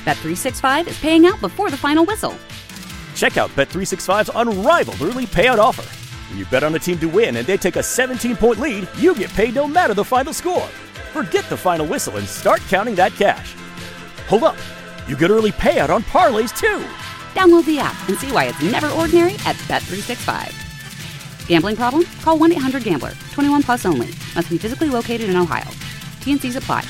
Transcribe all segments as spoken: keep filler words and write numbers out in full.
Bet three sixty-five is paying out before the final whistle. Check out Bet three sixty-five's unrivaled early payout offer. When you bet on a team to win and they take a seventeen-point lead, you get paid no matter the final score. Forget the final whistle and start counting that cash. Hold up. You get early payout on parlays, too. Download the app and see why it's never ordinary at Bet three sixty-five. Gambling problem? Call one eight hundred gambler. twenty-one plus only. Must be physically located in Ohio. T N Cs apply.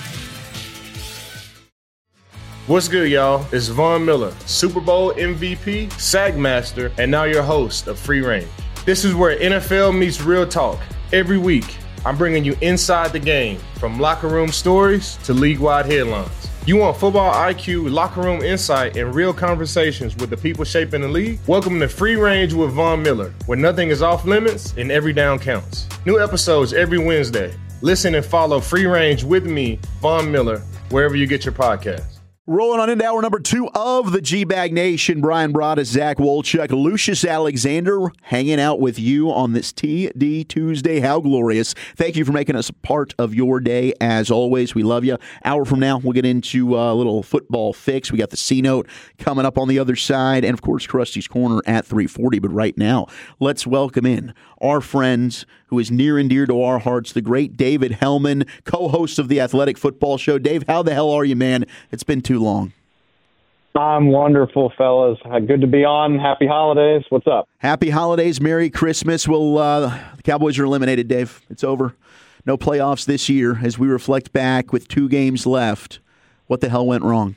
What's good, y'all? It's Von Miller, Super Bowl M V P, Sack Master, and now your host of Free Range. This is where N F L meets real talk. Every week, I'm bringing you inside the game, from locker room stories to league-wide headlines. You want football I Q, locker room insight, and real conversations with the people shaping the league? Welcome to Free Range with Von Miller, where nothing is off limits and every down counts. New episodes every Wednesday. Listen and follow Free Range with me, Von Miller, wherever you get your podcasts. Rolling on into hour number two of the G-Bag Nation. Brian Broaddus, Zach Wolchuk, Lucius Alexander hanging out with you on this T D Tuesday. How glorious. Thank you for making us a part of your day. As always, we love you. Hour from now, we'll get into a little football fix. We got the C-Note coming up on the other side. And, of course, Krusty's Corner at three forty. But right now, let's welcome in our friends who is near and dear to our hearts, the great David Helman, co-host of the Athletic Football Show. Dave, how the hell are you, man? It's been too long. I'm wonderful, fellas. Good to be on. Happy holidays. What's up? Happy holidays. Merry Christmas. Well, uh, the Cowboys are eliminated, Dave. It's over. No playoffs this year. As we reflect back with two games left, what the hell went wrong?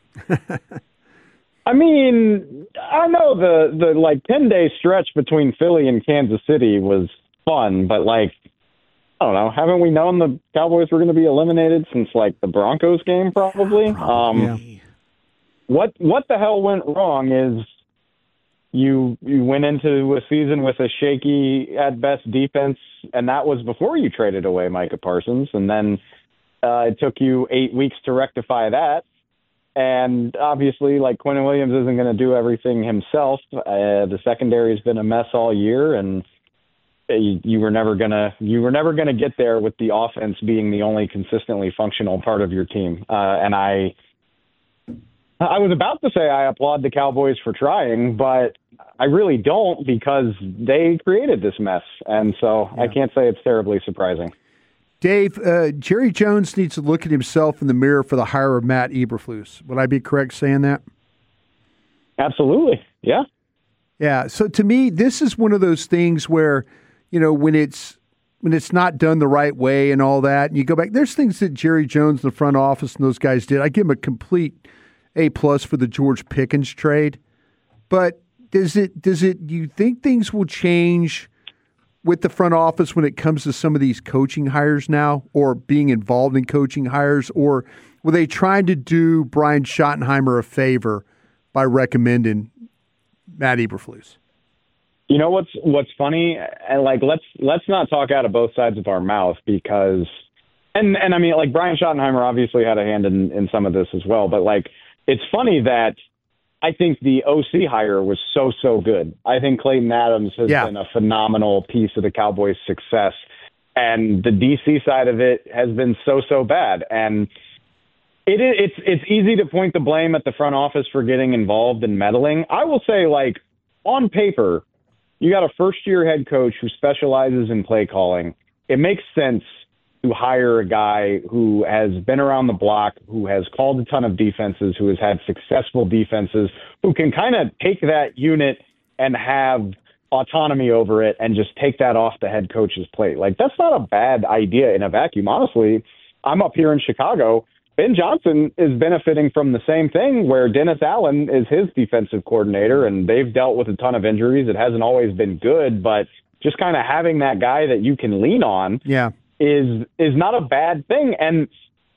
I mean, I know the, the like ten-day stretch between Philly and Kansas City was fun, but, like, I don't know. Haven't we known the Cowboys were going to be eliminated since, like, the Broncos game, probably? Um, yeah. What what the hell went wrong is you you went into a season with a shaky, at best, defense, and that was before you traded away Micah Parsons, and then uh, it took you eight weeks to rectify that. And obviously, like, Quentin Williams isn't going to do everything himself. Uh, the secondary's been a mess all year, and you, you were never gonna you were never gonna get there with the offense being the only consistently functional part of your team. Uh, and I, I was about to say I applaud the Cowboys for trying, but I really don't, because they created this mess, and so yeah. I can't say it's terribly surprising. Dave, uh, Jerry Jones needs to look at himself in the mirror for the hire of Matt Eberflus. Would I be correct saying that? Absolutely, yeah. Yeah, so to me, this is one of those things where, you know, when it's when it's not done the right way and all that, and you go back, there's things that Jerry Jones in the front office and those guys did. I give him a complete A-plus for the George Pickens trade. But does it, does it, do you think things will change with the front office when it comes to some of these coaching hires now, or being involved in coaching hires, or were they trying to do Brian Schottenheimer a favor by recommending Matt Eberflus? You know what's what's funny, and like let's let's not talk out of both sides of our mouth, because, and and I mean, like, Brian Schottenheimer obviously had a hand in, in some of this as well, but, like, it's funny that I think the O C hire was so, so good. I think Clayton Adams has yeah. been a phenomenal piece of the Cowboys' success. And the D C side of it has been so, so bad. And it, it's it's easy to point the blame at the front office for getting involved and meddling. I will say, like, on paper, you got a first-year head coach who specializes in play calling. It makes sense to hire a guy who has been around the block, who has called a ton of defenses, who has had successful defenses, who can kind of take that unit and have autonomy over it and just take that off the head coach's plate. Like, that's not a bad idea in a vacuum. Honestly, I'm up here in Chicago. Ben Johnson is benefiting from the same thing, where Dennis Allen is his defensive coordinator, and they've dealt with a ton of injuries. It hasn't always been good, but just kind of having that guy that you can lean on yeah. is is not a bad thing. And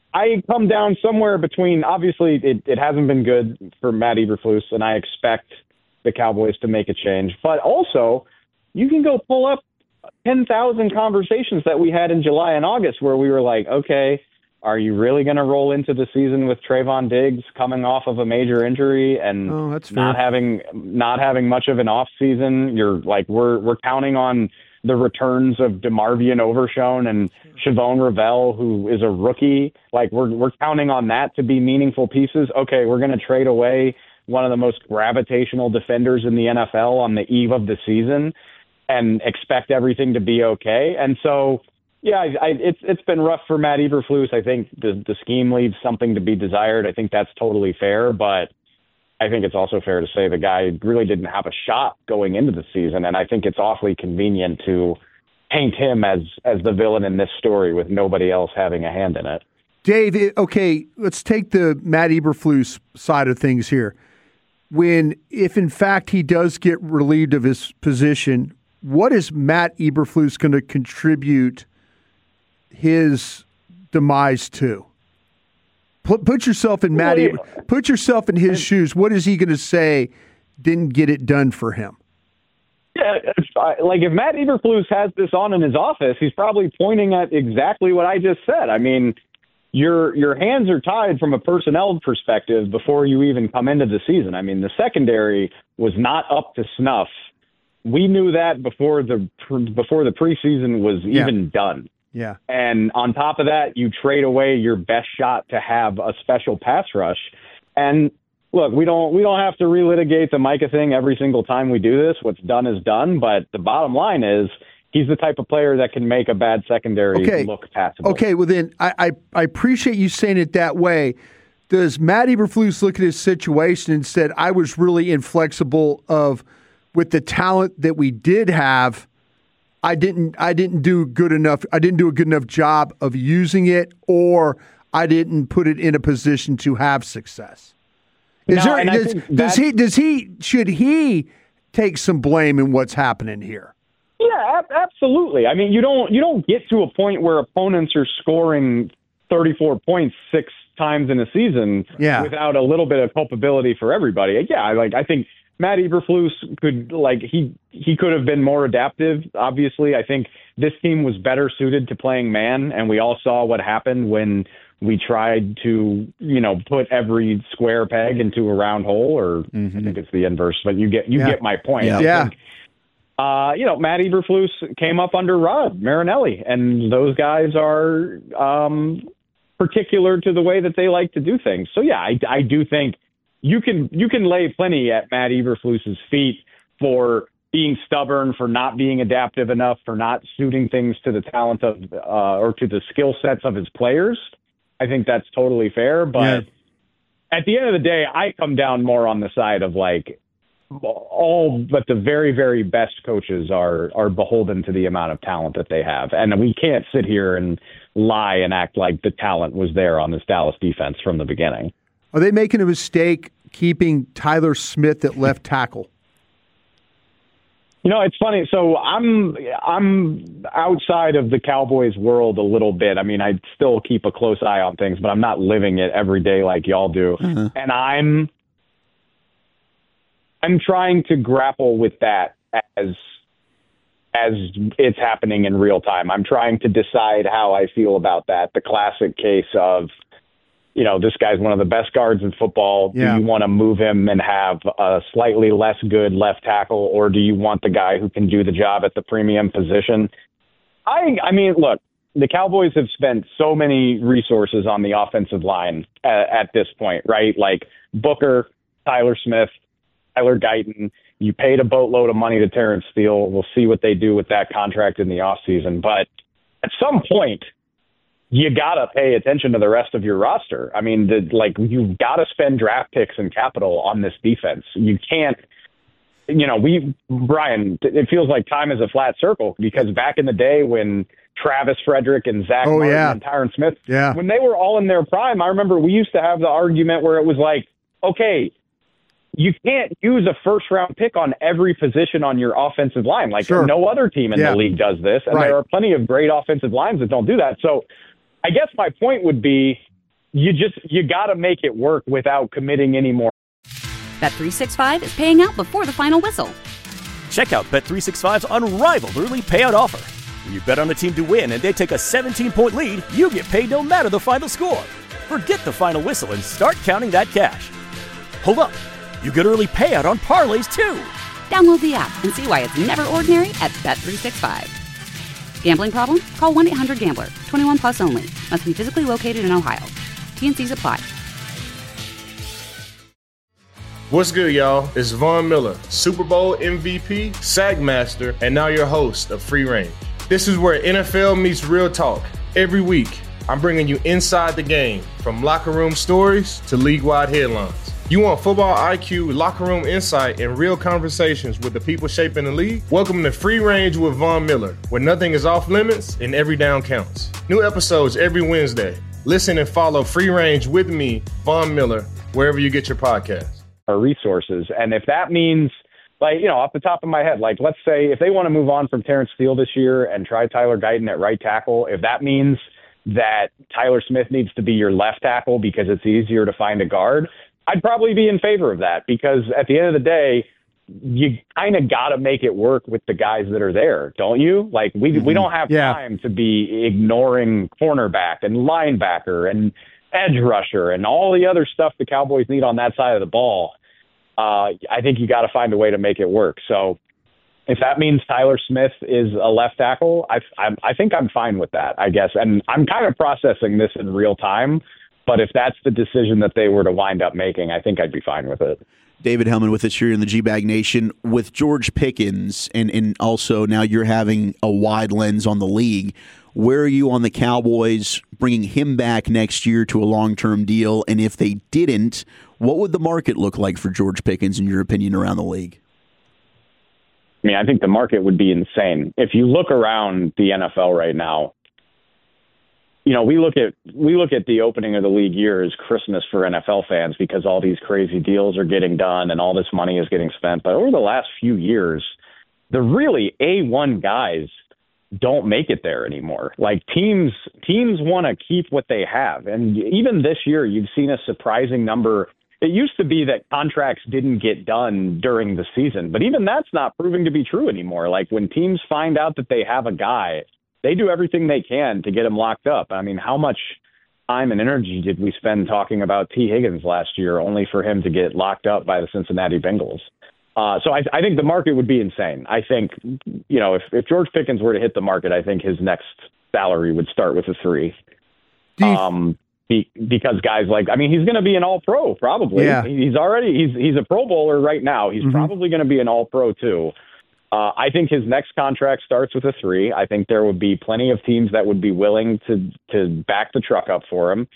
I come down somewhere between, obviously, it, it hasn't been good for Matt Eberflus, and I expect the Cowboys to make a change. But also, you can go pull up ten thousand conversations that we had in July and August where we were like, okay, are you really going to roll into the season with Trayvon Diggs coming off of a major injury and oh, that's not fair. having not having much of an off season? You're like, we're we're counting on the returns of DeMarvion Overshone and Chavon Ravel, who is a rookie. Like, we're we're counting on that to be meaningful pieces. Okay, we're going to trade away one of the most gravitational defenders in the N F L on the eve of the season and expect everything to be okay. And so, yeah, I, I, it's it's been rough for Matt Eberflus. I think the the scheme leaves something to be desired. I think that's totally fair, but I think it's also fair to say the guy really didn't have a shot going into the season, and I think it's awfully convenient to paint him as as the villain in this story with nobody else having a hand in it. Dave, okay, let's take the Matt Eberflus side of things here. When, if in fact he does get relieved of his position, what is Matt Eberflus going to contribute his demise to? Put, put yourself in Matt. Well, yeah. Put yourself in his shoes. What is he going to say didn't get it done for him? Yeah, like if Matt Eberflus has this on in his office, he's probably pointing at exactly what I just said. I mean, your your hands are tied from a personnel perspective before you even come into the season. I mean, the secondary was not up to snuff. We knew that before the before the preseason was yeah. even done. Yeah. And on top of that, you trade away your best shot to have a special pass rush. And look, we don't we don't have to relitigate the Micah thing every single time we do this. What's done is done. But the bottom line is he's the type of player that can make a bad secondary okay. look passable. Okay, well then I, I, I appreciate you saying it that way. Does Matt Eberflus look at his situation and said, I was really inflexible of with the talent that we did have, I didn't I didn't do good enough I didn't do a good enough job of using it, or I didn't put it in a position to have success? Is no, there does, does he does he should he take some blame in what's happening here? Yeah, absolutely. I mean, you don't you don't get to a point where opponents are scoring thirty-four points six times in a season yeah. without a little bit of culpability for everybody. Yeah, like I think Matt Eberflus could like he he could have been more adaptive. Obviously, I think this team was better suited to playing man, and we all saw what happened when we tried to, you know, put every square peg into a round hole, or mm-hmm. I think it's the inverse, but you get you yeah. get my point. Yeah. I yeah. think, uh, you know, Matt Eberflus came up under Rod Marinelli, and those guys are um, particular to the way that they like to do things. So yeah, I, I do think you can you can lay plenty at Matt Eberflus's feet for being stubborn, for not being adaptive enough, for not suiting things to the talent of uh, or to the skill sets of his players. I think that's totally fair, but yeah. at the end of the day, I come down more on the side of like all but the very, very best coaches are are beholden to the amount of talent that they have. And we can't sit here and lie and act like the talent was there on this Dallas defense from the beginning. Are they making a mistake keeping Tyler Smith at left tackle? You know, it's funny. So I'm I'm outside of the Cowboys world a little bit. I mean, I still keep a close eye on things, but I'm not living it every day like y'all do. Uh-huh. And I'm I'm trying to grapple with that as as it's happening in real time. I'm trying to decide how I feel about that. The classic case of, you know, this guy's one of the best guards in football. Yeah. Do you want to move him and have a slightly less good left tackle, or do you want the guy who can do the job at the premium position? I, I mean, look, the Cowboys have spent so many resources on the offensive line at, at this point, right? Like Booker, Tyler Smith, Tyler Guyton. You paid a boatload of money to Terrence Steele. We'll see what they do with that contract in the offseason. But at some point, you got to pay attention to the rest of your roster. I mean, the, like, you've got to spend draft picks and capital on this defense. You can't, you know, we, Brian, it feels like time is a flat circle, because back in the day when Travis Frederick and Zach oh, Martin yeah. and Tyron Smith, yeah. when they were all in their prime, I remember we used to have the argument where it was like, okay, you can't use a first-round pick on every position on your offensive line. Like, sure. no other team in yeah. the league does this, and right. there are plenty of great offensive lines that don't do that. So I guess my point would be you just you got to make it work without committing any more. Bet three sixty-five is paying out before the final whistle. Check out Bet three sixty-five's unrivaled early payout offer. When you bet on a team to win and they take a seventeen-point lead, you get paid no matter the final score. Forget the final whistle and start counting that cash. Hold up. You get early payout on parlays, too. Download the app and see why it's never ordinary at Bet three sixty-five. Gambling problem? Call one eight hundred gambler. twenty-one plus only. Must be physically located in Ohio. T N Cs apply. What's good, y'all? It's Von Miller, Super Bowl M V P, Sack Master, and now your host of Free Range. This is where N F L meets real talk. Every week, I'm bringing you inside the game, from locker room stories to league-wide headlines. You want football I Q, locker room insight, and real conversations with the people shaping the league? Welcome to Free Range with Von Miller, where nothing is off limits and every down counts. New episodes every Wednesday. Listen and follow Free Range with me, Von Miller, wherever you get your podcasts. Our resources. And if that means, like, you know, off the top of my head, like, let's say if they want to move on from Terrence Steele this year and try Tyler Guyton at right tackle, if that means that Tyler Smith needs to be your left tackle because it's easier to find a guard, I'd probably be in favor of that, because at the end of the day, you kind of got to make it work with the guys that are there, don't you? Like, we mm-hmm. we don't have yeah. time to be ignoring cornerback and linebacker and edge rusher and all the other stuff the Cowboys need on that side of the ball. Uh, I think you got to find a way to make it work. So if that means Tyler Smith is a left tackle, I, I, I think I'm fine with that, I guess. And I'm kind of processing this in real time. But if that's the decision that they were to wind up making, I think I'd be fine with it. David Hellman with us here in the G-Bag Nation. With George Pickens, and, and also now you're having a wide lens on the league, where are you on the Cowboys bringing him back next year to a long-term deal? And if they didn't, what would the market look like for George Pickens, in your opinion, around the league? I mean, I think the market would be insane. If you look around the N F L right now, you know, we look at we look at the opening of the league year as Christmas for N F L fans because all these crazy deals are getting done and all this money is getting spent. But over the last few years, the really A one guys don't make it there anymore. Like, teams teams want to keep what they have. And even this year, you've seen a surprising number. It used to be that contracts didn't get done during the season, but even that's not proving to be true anymore. Like, when teams find out that they have a guy, they do everything they can to get him locked up. I mean, how much time and energy did we spend talking about T. Higgins last year only for him to get locked up by the Cincinnati Bengals? Uh, so I, I think the market would be insane. I think, you know, if, if George Pickens were to hit the market, I think his next salary would start with a three. You, um, be, because guys like, I mean, he's going to be an all-pro probably. Yeah. He's already, he's he's a Pro Bowler right now. He's mm-hmm. probably going to be an all-pro too. Uh, I think his next contract starts with a three. I think there would be plenty of teams that would be willing to to back the truck up for him.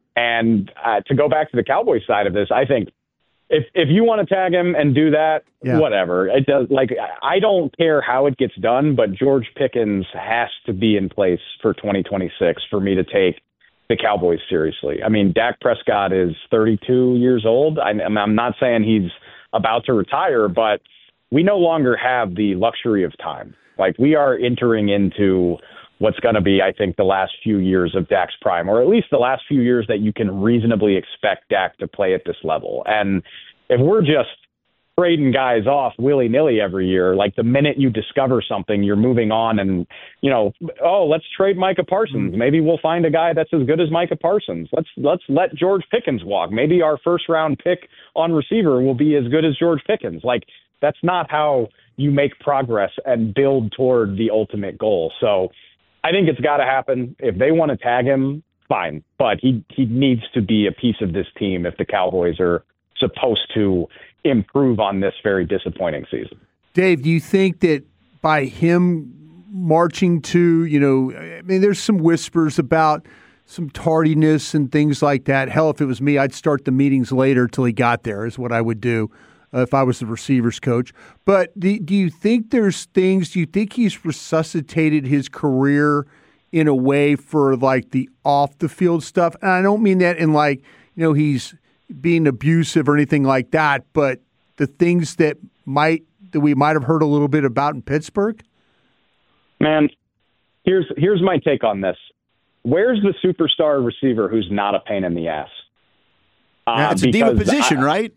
And uh, to go back to the Cowboys side of this, I think if if you want to tag him and do that, yeah. whatever. It does. Like, I don't care how it gets done, but George Pickens has to be in place for twenty twenty-six for me to take the Cowboys seriously. I mean, Dak Prescott is thirty-two years old. I, I'm not saying he's about to retire, but we no longer have the luxury of time. Like, we are entering into what's going to be, I think, the last few years of Dak's prime, or at least the last few years that you can reasonably expect Dak to play at this level. And if we're just trading guys off willy-nilly every year, like, the minute you discover something, you're moving on and, you know, oh, let's trade Micah Parsons. Maybe we'll find a guy that's as good as Micah Parsons. Let's let's let George Pickens walk. Maybe our first-round pick on receiver will be as good as George Pickens. Like, that's not how you make progress and build toward the ultimate goal. So I think it's got to happen. If they want to tag him, fine. But he, he needs to be a piece of this team if the Cowboys are supposed to improve on this very disappointing season. Dave, do you think that by him marching to, you know, I mean, there's some whispers about some tardiness and things like that. Hell, if it was me, I'd start the meetings later till he got there is what I would do. Uh, if I was the receivers coach. But do, do you think there's things, do you think he's resuscitated his career in a way for, like, the off-the-field stuff? And I don't mean that in, like, you know, he's being abusive or anything like that, but the things that might, that we might have heard a little bit about in Pittsburgh? Man, here's here's my take on this. Where's the superstar receiver who's not a pain in the ass? Uh, yeah, it's a diva position, I, right?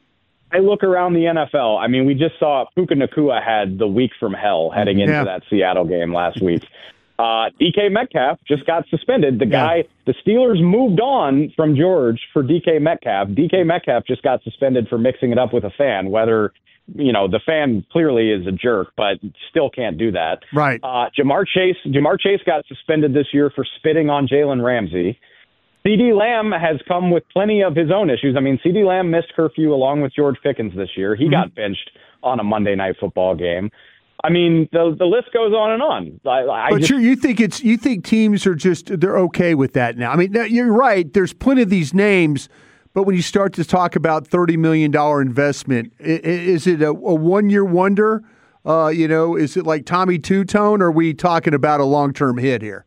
I look around the N F L. I mean, we just saw Puka Nacua had the week from hell heading into yeah. that Seattle game last week. Uh, D K Metcalf just got suspended. The Yeah. guy, the Steelers moved on from George for D K Metcalf. D K Metcalf just got suspended for mixing it up with a fan, whether, you know, the fan clearly is a jerk, but still can't do that. Right. Uh, Jamar Chase, Jamar Chase got suspended this year for spitting on Jalen Ramsey. CeeDee Lamb has come with plenty of his own issues. I mean, CeeDee Lamb missed curfew along with George Pickens this year. He mm-hmm. got benched on a Monday Night Football game. I mean, the the list goes on and on. I, I but just, you think it's you think teams are just they're okay with that now. I mean, you're right. There's plenty of these names, but when you start to talk about thirty million dollar investment, is it a, a one year wonder? Uh, you know, is it like Tommy Two Tone? Or are we talking about a long term hit here?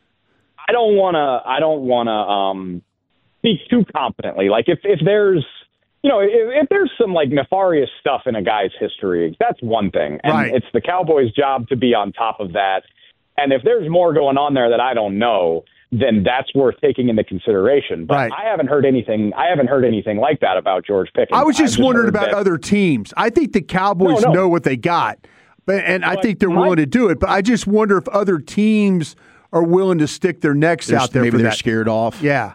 I don't want to. I don't want to um, speak too confidently. Like if if there's. You know, if, if there's some, like, nefarious stuff in a guy's history, that's one thing. And right. It's the Cowboys' job to be on top of that. And if there's more going on there that I don't know, then that's worth taking into consideration. But right. I haven't heard anything I haven't heard anything like that about George Pickens. I was just, just wondering about that, other teams. I think the Cowboys no, no. know what they got, but and but I think they're my, willing to do it. But I just wonder if other teams are willing to stick their necks There's, out there maybe for they're that. scared off. Yeah.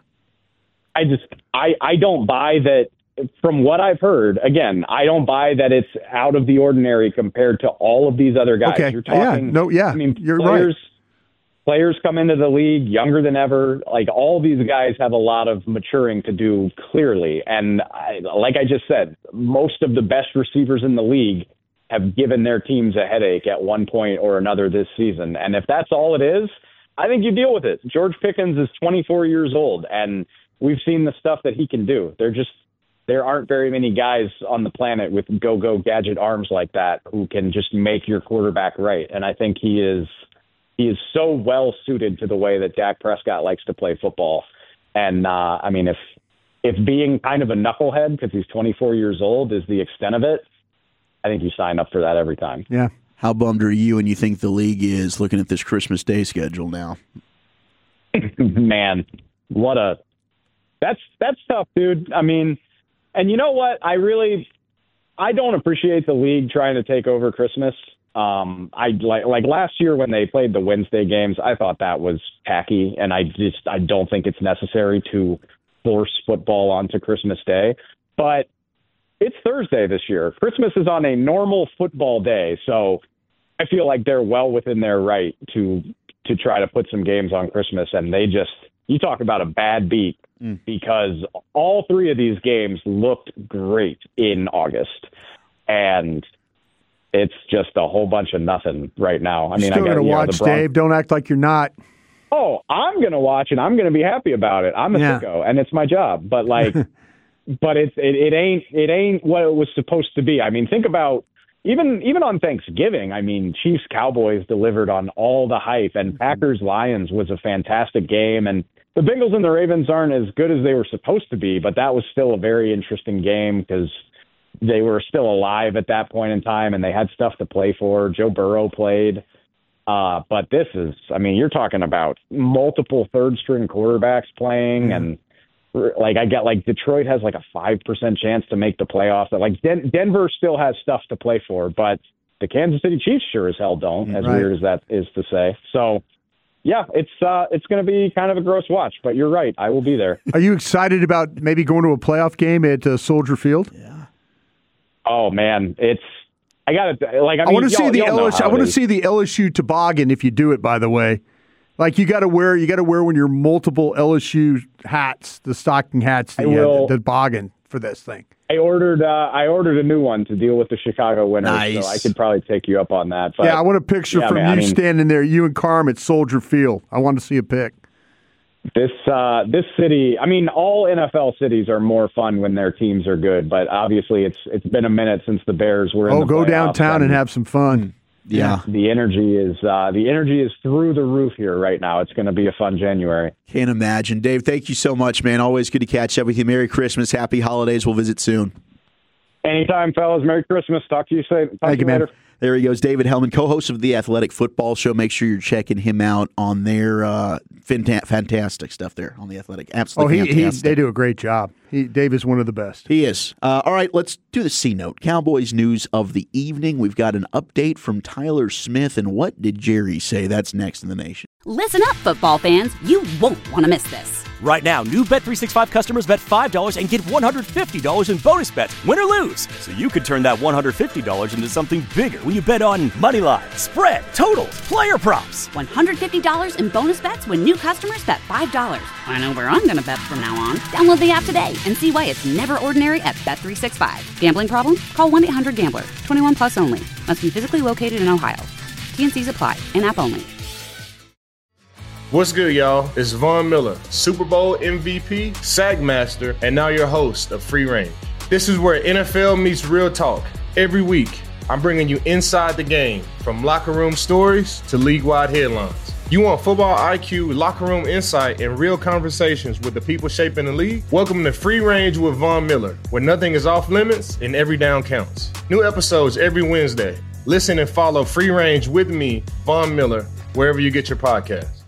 I just I, I don't buy that. From what I've heard, again, I don't buy that it's out of the ordinary compared to all of these other guys. Okay. You're talking, yeah. No, yeah. I mean, you're players, right. Players come into the league younger than ever. Like, all these guys have a lot of maturing to do, clearly. And I, like I just said, most of the best receivers in the league have given their teams a headache at one point or another this season. And if that's all it is, I think you deal with it. George Pickens is twenty-four years old, and we've seen the stuff that he can do. They're just There aren't very many guys on the planet with go-go gadget arms like that who can just make your quarterback right. And I think he is he is so well suited to the way that Dak Prescott likes to play football. And uh, I mean, if if being kind of a knucklehead because he's twenty-four years old is the extent of it, I think you sign up for that every time. Yeah. How bummed are you and you think the league is looking at this Christmas Day schedule now? Man, what a that's that's tough, dude. I mean. And you know what? I really, I don't appreciate the league trying to take over Christmas. Um, I like like last year when they played the Wednesday games, I thought that was tacky, and I just I don't think it's necessary to force football onto Christmas Day. But it's Thursday this year. Christmas is on a normal football day, so I feel like they're well within their right to to try to put some games on Christmas, and they just you talk about a bad beat. Because all three of these games looked great in August, and it's just a whole bunch of nothing right now. I mean, still I got to watch, Bron- Dave. Don't act like you're not. Oh, I'm gonna watch and I'm gonna be happy about it. I'm a yeah. sicko, and it's my job. But like, but it's it, it ain't it ain't what it was supposed to be. I mean, think about even even on Thanksgiving. I mean, Chiefs Cowboys delivered on all the hype, and Packers Lions was a fantastic game, and the Bengals and the Ravens aren't as good as they were supposed to be, but that was still a very interesting game because they were still alive at that point in time and they had stuff to play for. Joe Burrow played. Uh, but this is, I mean, you're talking about multiple third string quarterbacks playing and like I get like Detroit has like a five percent chance to make the playoffs. Like Den- Denver still has stuff to play for, but the Kansas City Chiefs sure as hell don't, as right. weird as that is to say. So, yeah, it's uh, it's going to be kind of a gross watch, but you're right. I will be there. Are you excited about maybe going to a playoff game at uh, Soldier Field? Yeah. Oh man, it's I got to like. I, mean, I want to see the y'all know L S U. I how it want to is. see the L S U toboggan if you do it. By the way, like you got to wear you got to wear one of your multiple L S U hats, the stocking hats, the, I will- uh, the toboggan for this thing. I ordered uh, I ordered a new one to deal with the Chicago Winners, Nice. so I could probably take you up on that. But, yeah, I want a picture yeah, from man, you I mean, standing there, you and Carm at Soldier Field. I want to see a pic. This uh, this city, I mean, all N F L cities are more fun when their teams are good, but obviously it's it's been a minute since the Bears were in Oh, the go playoffs, downtown and have some fun. Yeah. The energy is uh, the energy is through the roof here right now. It's going to be a fun January. Can't imagine. Dave, thank you so much, man. Always good to catch up with you. Merry Christmas. Happy holidays. We'll visit soon. Anytime, fellas. Merry Christmas. Talk to you soon. Talk Thank to you, man. later. There he goes, David Hellman, co-host of the Athletic Football Show. Make sure you're checking him out on their uh, fanta- fantastic stuff there on the Athletic. Absolutely oh, he, fantastic. He, they do a great job. He, Dave is one of the best. He is. Uh, all right, let's do the C-Note. Cowboys news of the evening. We've got an update from Tyler Smith, and what did Jerry say? That's next in the nation. Listen up, football fans. You won't want to miss this. Right now, new Bet three sixty-five customers bet five dollars and get one hundred fifty dollars in bonus bets, win or lose. So you could turn that one hundred fifty dollars into something bigger when you bet on money line, spread, totals, player props. one hundred fifty dollars in bonus bets when new customers bet five dollars. I know where I'm going to bet from now on. Download the app today and see why it's never ordinary at Bet three sixty-five. Gambling problem? Call one eight hundred gambler. twenty-one plus only. Must be physically located in Ohio. T N Cs apply. In-app only. What's good, y'all? It's Von Miller, Super Bowl M V P, Sagmaster, and now your host of Free Range. This is where N F L meets real talk. Every week, I'm bringing you inside the game, from locker room stories to league-wide headlines. You want football I Q, locker room insight, and real conversations with the people shaping the league? Welcome to Free Range with Von Miller, where nothing is off limits and every down counts. New episodes every Wednesday. Listen and follow Free Range with me, Von Miller, wherever you get your podcasts.